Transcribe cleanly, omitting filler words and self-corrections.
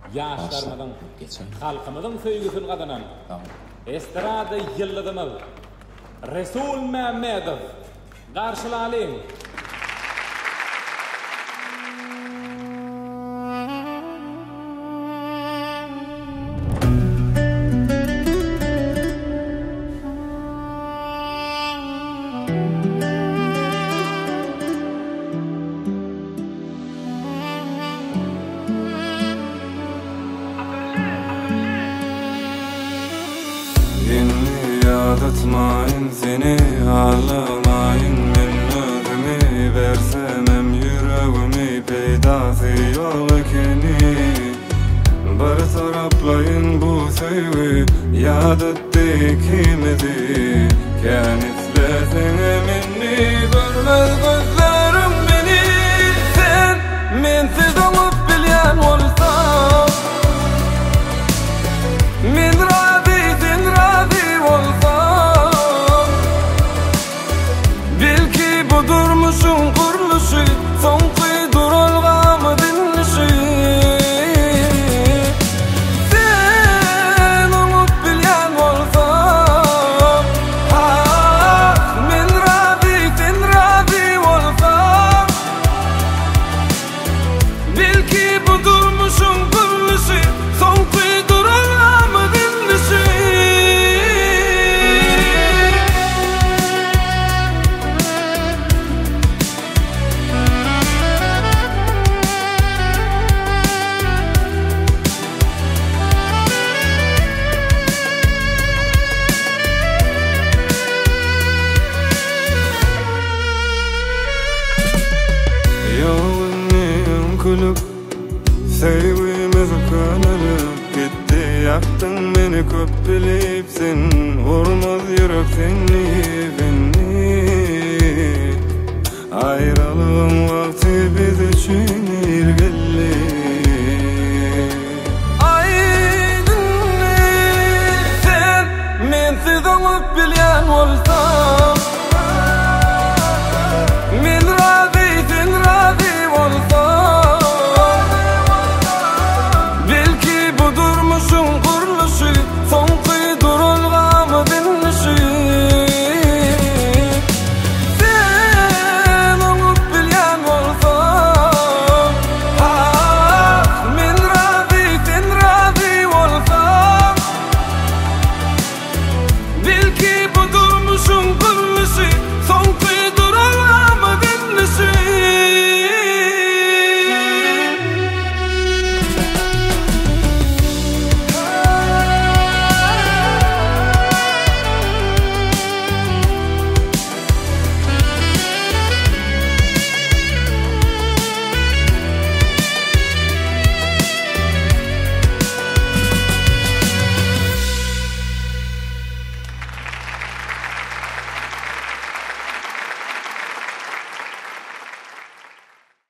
Yaşlarmadan, halkımızın söýgüsini gazanan, estrada yıldızımız, Resul Mehmedov, garşylalyň. Tutmayın seni, ağlamayın men özümü versemem yüreğimi peydası yok ekeni. Bir taraplayın bu sevgi yad etti ikimizi. Kenetlesin minni görmez gözlerim beni. Sen mensiz olup bilyen olsam min razı sen razı olsam, bil ki bu durmuşun kuruluşu son kıydırılgamı dinlişi. Sen olup bilyen olsam, min razı sen razı olsam, bil ki bu durmuşun kuruluşu son kıydırılgamı dinlişi. Yolun kulüp sevgimiz kanarıp gitti. Yaktın beni köp bilipsin, vurmaz yürek seni beni. Ayrılığın vakti biz için